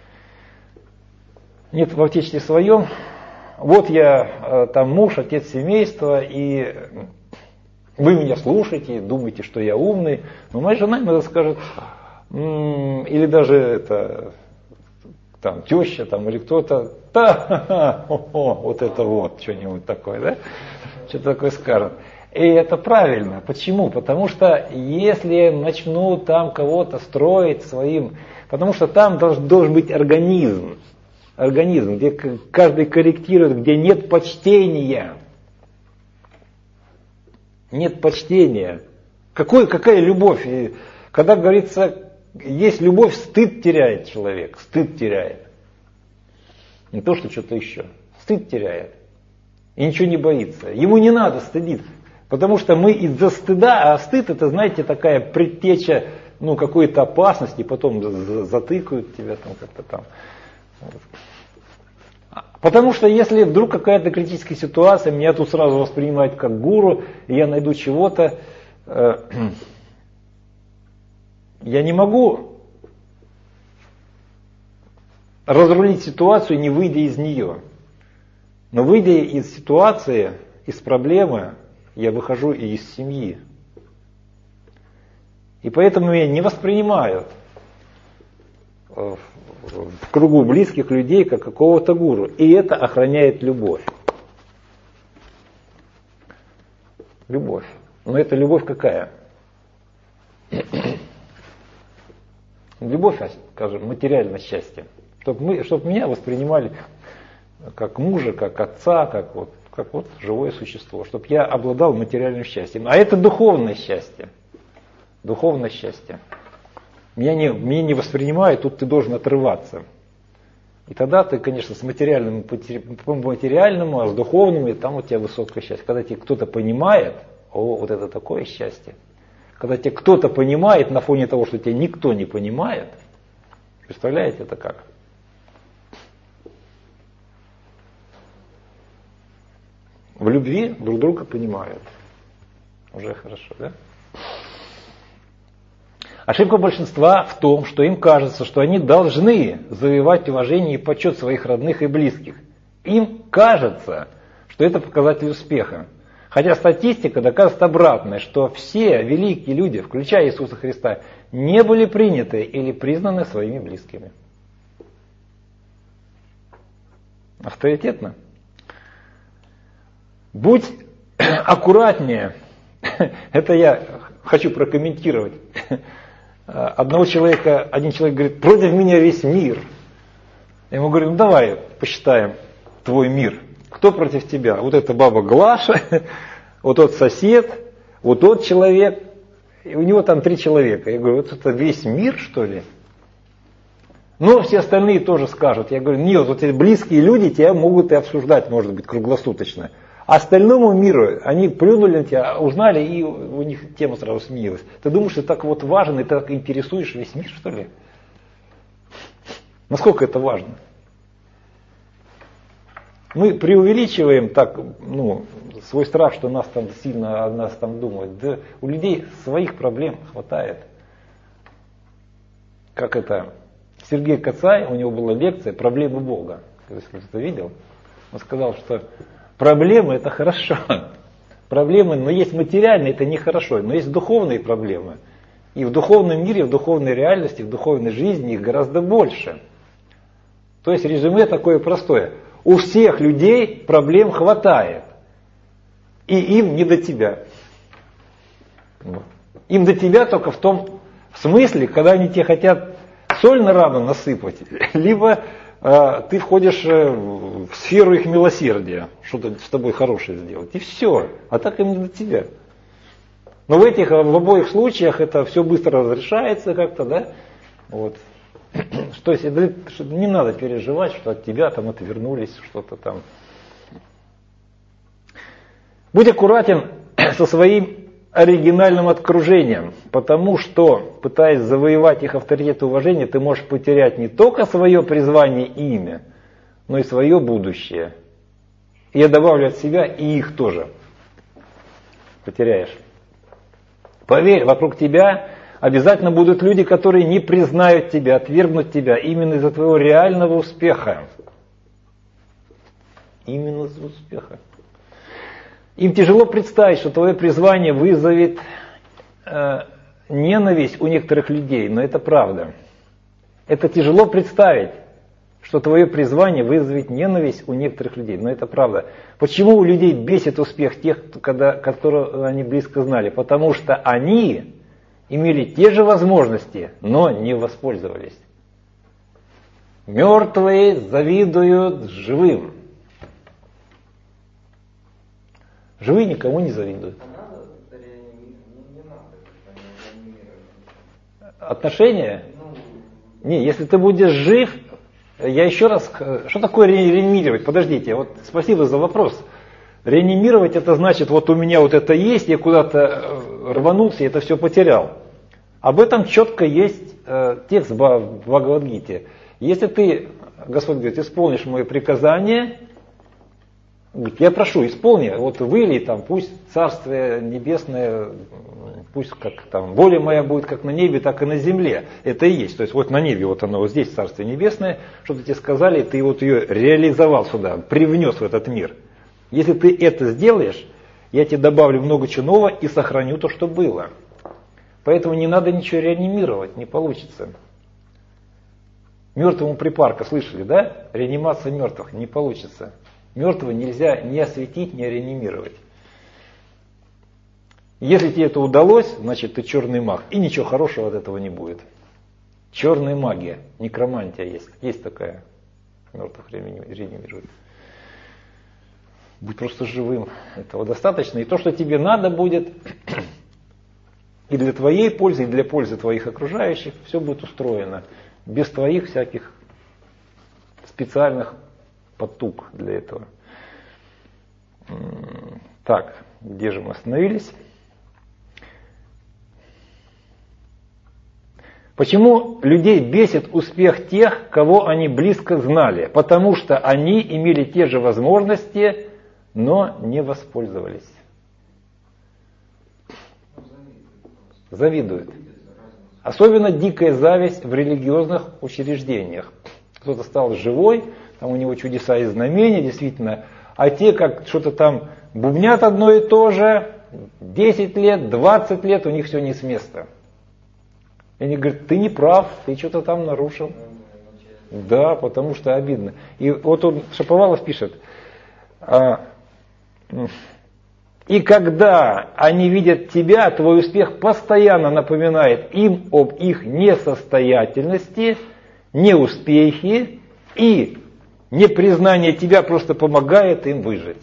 Нет в Отечестве своем. Вот я там муж, отец семейства, и вы меня слушаете, думаете, что я умный, но моя жена иногда скажет, или даже это, там, теща там, или кто-то, вот это вот, что-нибудь такое, да? Что-то такое скажет. И это правильно. Почему? Потому что если начну там кого-то строить своим, потому что там должен быть организм, где каждый корректирует, где нет почтения. Нет почтения. Какая любовь? И когда говорится, есть любовь, стыд теряет человек. Стыд теряет. Не то, что что-то еще. Стыд теряет. И ничего не боится. Ему не надо стыдиться. Потому что мы из-за стыда, а стыд это, знаете, такая предтеча какой-то опасности, потом затыкают тебя там как-то там. Потому что если вдруг какая-то критическая ситуация, меня тут сразу воспринимают как гуру, и я найду чего-то, я не могу разрулить ситуацию, не выйдя из нее. Но выйдя из ситуации, из проблемы, я выхожу и из семьи. И поэтому меня не воспринимают в кругу близких людей как какого-то гуру. И это охраняет любовь. Любовь. Но это любовь какая? Любовь, скажем, материальное счастье. Чтобы меня воспринимали как мужа, как отца, как вот живое существо. Чтобы я обладал материальным счастьем. А это духовное счастье. Духовное счастье. Меня не воспринимают, тут ты должен отрываться. И тогда ты, конечно, с материальным по материальному, а с духовным, и там у тебя высокое счастье. Когда тебя кто-то понимает, вот это такое счастье. Когда тебя кто-то понимает на фоне того, что тебя никто не понимает, представляете, это как? В любви друг друга понимают. Уже хорошо, да? Ошибка большинства в том, что им кажется, что они должны завоевать уважение и почет своих родных и близких. Им кажется, что это показатель успеха. Хотя статистика доказывает обратное, что все великие люди, включая Иисуса Христа, не были приняты или признаны своими близкими. Авторитетно. Будь аккуратнее. Это я хочу прокомментировать. Один человек говорит, против меня весь мир. Я ему говорю, давай посчитаем твой мир. Кто против тебя? Вот эта баба Глаша, вот тот сосед, вот тот человек. И у него там 3 человека. Я говорю, вот это весь мир, что ли? Но все остальные тоже скажут. Я говорю, нет, вот эти близкие люди тебя могут и обсуждать, может быть, круглосуточно. А остальному миру, они плюнули на тебя, узнали, и у них тема сразу сменилась. Ты думаешь, ты так вот важен, и ты так интересуешь весь мир, что ли? Насколько это важно? Мы преувеличиваем так, свой страх, что нас там сильно о нас там думают. Да у людей своих проблем хватает. Как это? Сергей Кацай, у него была лекция «Проблемы Бога». Если кто-то видел, он сказал, что проблемы это хорошо. Проблемы, но есть материальные, это нехорошо. Но есть духовные проблемы. И в духовном мире, в духовной реальности, в духовной жизни их гораздо больше. То есть резюме такое простое. У всех людей проблем хватает. И им не до тебя. Им до тебя только в том смысле, когда они тебе хотят соль на рану насыпать, либо ты входишь в сферу их милосердия, что-то с тобой хорошее сделать. И все. А так им не до тебя. Но в обоих случаях это все быстро разрешается как-то, да? Вот. Что не надо переживать, что от тебя там отвернулись, что-то там. Будь аккуратен со своим оригинальным окружением, потому что, пытаясь завоевать их авторитет и уважение, ты можешь потерять не только свое призвание и имя, но и свое будущее. И я добавлю от себя и их тоже. Потеряешь. Поверь, вокруг тебя обязательно будут люди, которые не признают тебя, отвергнут тебя именно из-за твоего реального успеха. Именно из-за успеха. Им тяжело представить, что твое призвание вызовет ненависть у некоторых людей, но это правда. Это тяжело представить, что твое призвание вызовет ненависть у некоторых людей, но это правда. Почему у людей бесит успех тех, которых они близко знали? Потому что они имели те же возможности, но не воспользовались. Мертвые завидуют живым. Живые никому не завидуют. Отношения? Не, если ты будешь жив, я еще раз, что такое реанимировать? Подождите, вот спасибо за вопрос. Реанимировать это значит, вот у меня вот это есть, я куда-то рванулся и это все потерял. Об этом четко есть текст в Бхагавад-гите. Если ты, Господь говорит, исполнишь мое приказание, я прошу, исполни, вот выли там, пусть Царствие Небесное, пусть как там, воля моя будет как на небе, так и на земле. Это и есть. То есть вот на небе, вот оно, вот здесь Царствие Небесное, что-то тебе сказали, ты вот ее реализовал сюда, привнес в этот мир. Если ты это сделаешь, я тебе добавлю много чего нового и сохраню то, что было. Поэтому не надо ничего реанимировать, не получится. Мертвому припарка, слышали, да? Реанимация мертвых, не получится. Мертвого нельзя ни осветить, ни реанимировать. Если тебе это удалось, значит ты черный маг. И ничего хорошего от этого не будет. Черная магия, некромантия есть. Есть такая. Мертвых реанимируют. Будь просто живым. Этого достаточно. И то, что тебе надо будет, и для твоей пользы, и для пользы твоих окружающих, все будет устроено. Без твоих всяких специальных потуг для этого. Так, где же мы остановились? Почему людей бесит успех тех, кого они близко знали? Потому что они имели те же возможности, но не воспользовались. Завидуют. Особенно дикая зависть в религиозных учреждениях. Кто-то стал живой, там у него чудеса и знамения, действительно. А те, как что-то там бубнят одно и то же, 10 лет, 20 лет, у них все не с места. И они говорят, ты не прав, ты что-то там нарушил. Да, потому что обидно. И вот он, Шаповалов пишет, и когда они видят тебя, твой успех постоянно напоминает им об их несостоятельности, неуспехе, и непризнание тебя просто помогает им выжить.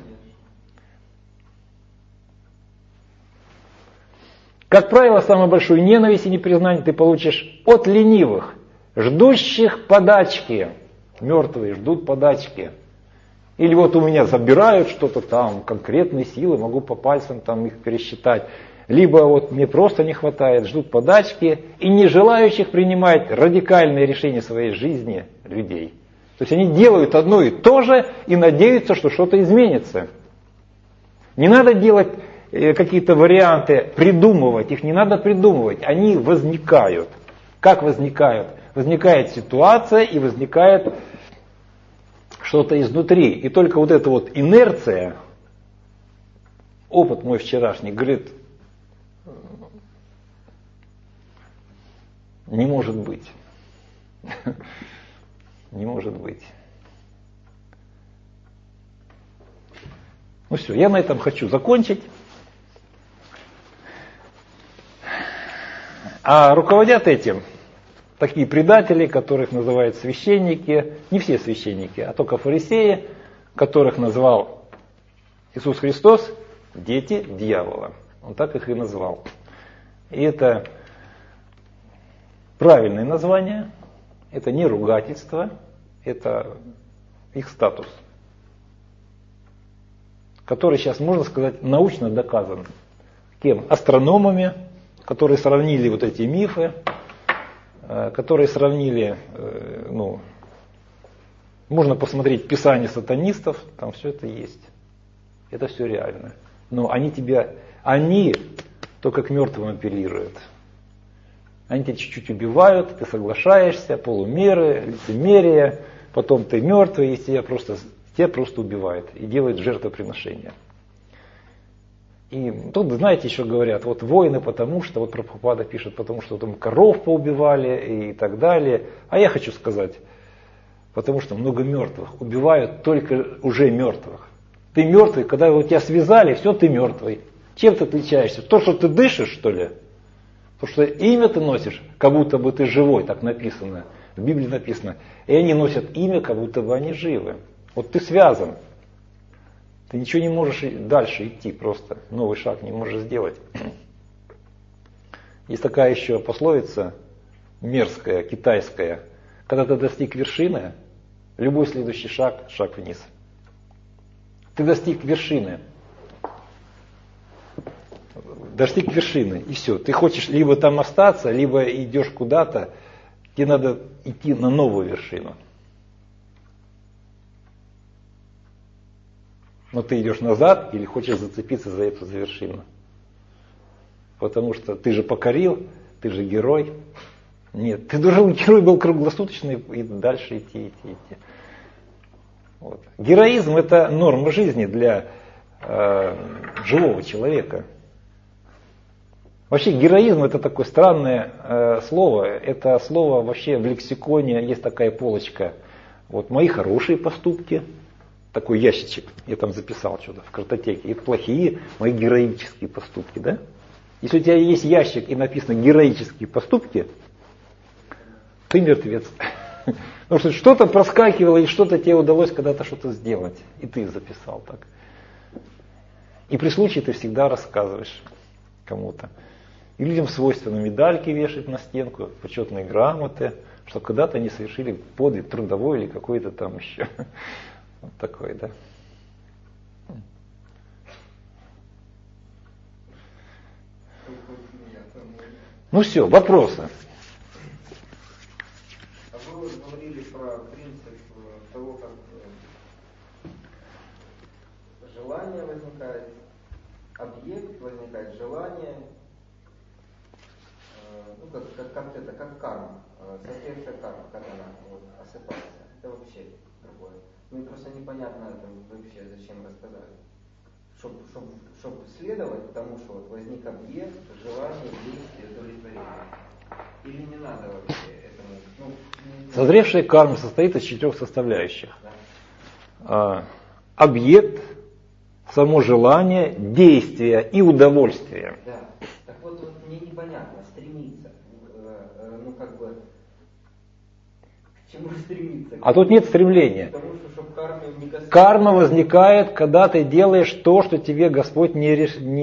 Как правило, самую большую ненависть и непризнание ты получишь от ленивых, ждущих подачки. Мертвые ждут подачки. Или вот у меня забирают что-то там, конкретные силы, могу по пальцам там их пересчитать. Либо вот мне просто не хватает, ждут подачки, и не желающих принимать радикальные решения своей жизни людей. То есть они делают одно и то же и надеются, что что-то изменится. Не надо делать какие-то варианты, придумывать, их не надо придумывать, они возникают. Как возникают? Возникает ситуация и возникает что-то изнутри. И только вот эта вот инерция, опыт мой вчерашний, говорит, не может быть. Не может быть. Ну все, я на этом хочу закончить. А руководят этим такие предатели, которых называют священники, не все священники, а только фарисеи, которых назвал Иисус Христос дети дьявола. Он так их и назвал. И это правильное название, это не ругательство, это их статус, который сейчас, можно сказать, научно доказан. Кем? Астрономами, которые сравнили вот эти мифы, которые сравнили, можно посмотреть Писание сатанистов, там все это есть. Это все реально. Но они только к мертвым апеллируют. Они тебя чуть-чуть убивают, ты соглашаешься, полумеры, лицемерие, потом ты мертвый, и тебя просто убивают и делают жертвоприношение. И тут, знаете, еще говорят, вот воины потому что, вот Прабхупада пишет, потому что там коров поубивали и так далее. А я хочу сказать, потому что много мертвых убивают только уже мертвых. Ты мертвый, когда вот тебя связали, все, ты мертвый. Чем ты отличаешься? То, что ты дышишь, что ли? То, что имя ты носишь, как будто бы ты живой, так написано. В Библии написано. И они носят имя, как будто бы они живы. Вот ты связан. Ты ничего не можешь дальше идти, просто новый шаг не можешь сделать. Есть такая еще пословица мерзкая, китайская. Когда ты достиг вершины, любой следующий шаг вниз. Ты достиг вершины. Достиг вершины, и все. Ты хочешь либо там остаться, либо идешь куда-то, тебе надо идти на новую вершину. Но ты идешь назад или хочешь зацепиться за эту вершину. Потому что ты же покорил, ты же герой. Нет, ты должен герой был круглосуточный и дальше идти. Вот. Героизм — это норма жизни для живого человека. Вообще героизм — это такое странное слово. Это слово вообще в лексиконе есть такая полочка. Вот мои хорошие поступки. Такой ящичек, я там записал что-то в картотеке. И плохие мои героические поступки, да? Если у тебя есть ящик и написано героические поступки, ты мертвец. Потому что что-то проскакивало, и что-то тебе удалось когда-то что-то сделать. И ты записал так. И при случае ты всегда рассказываешь кому-то. И людям свойственно медальки вешать на стенку, почетные грамоты, что когда-то они совершили подвиг трудовой или какой-то там еще. Вот такой, да. Ну все, вопросы. А вы говорили про принцип того, как желание возникает, объект возникает, желание, как карма, соответствующая карма, как она осыпается. Это вообще другое. Ну и просто непонятно это вообще, зачем рассказали. Чтобы следовать тому, что вот возник объект, желание, действие, удовлетворение. Или не надо вообще этому? Созревшая карма состоит из 4 составляющих. Да. Объект, само желание, действие и удовольствие. Да. Так вот мне непонятно, стремиться. К чему стремиться? А тут нет стремления. Потому что, чтобы карма не касалась. Карма возникает, когда ты делаешь то, что тебе Господь не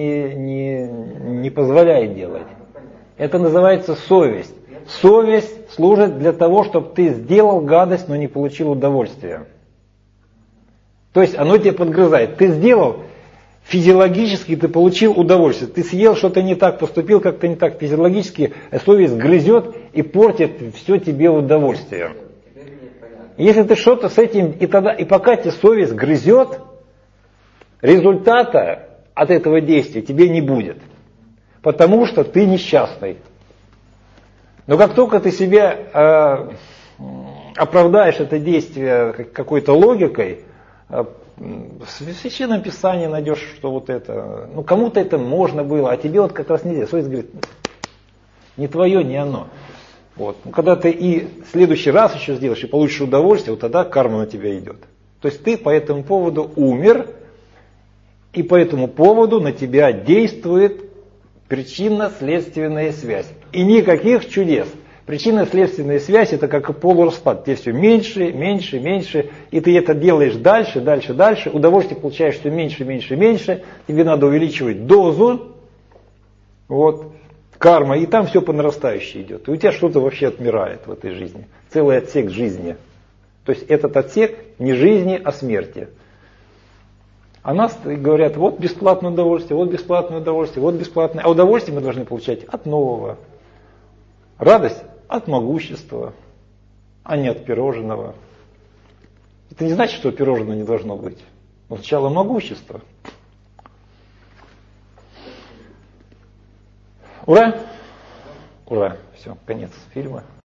позволяет делать. Это называется совесть. Совесть служит для того, чтобы ты сделал гадость, но не получил удовольствия. То есть оно тебя подгрызает. Ты сделал, физиологически ты получил удовольствие. Ты съел, что-то не так, поступил как-то не так. Физиологически совесть грызет и портит все тебе удовольствие. Если ты что-то с этим, и пока тебе совесть грызет, результата от этого действия тебе не будет. Потому что ты несчастный. Но как только ты себе оправдаешь это действие какой-то логикой, в Священном Писании найдешь, что вот это, кому-то это можно было, а тебе вот как раз нельзя. Совесть говорит, не твое, не оно. Вот. Когда ты и в следующий раз еще сделаешь и получишь удовольствие, вот тогда карма на тебя идет. То есть ты по этому поводу умер, И по этому поводу на тебя действует причинно-следственная связь. И никаких чудес. Причинно-следственная связь это как полураспад. Тебе все меньше, меньше, меньше. И ты это делаешь дальше, дальше, дальше. Удовольствие получаешь все меньше, меньше, меньше. Тебе надо увеличивать дозу. Вот. Карма. И там все по нарастающей идет. И у тебя что-то вообще отмирает в этой жизни. Целый отсек жизни. То есть этот отсек не жизни, а смерти. А нас говорят, вот бесплатное удовольствие, вот бесплатное удовольствие, вот бесплатное. А удовольствие мы должны получать от нового. Радость от могущества, а не от пирожного. Это не значит, что пирожного не должно быть. Но сначала могущество. Ура! Ура! Все, конец фильма.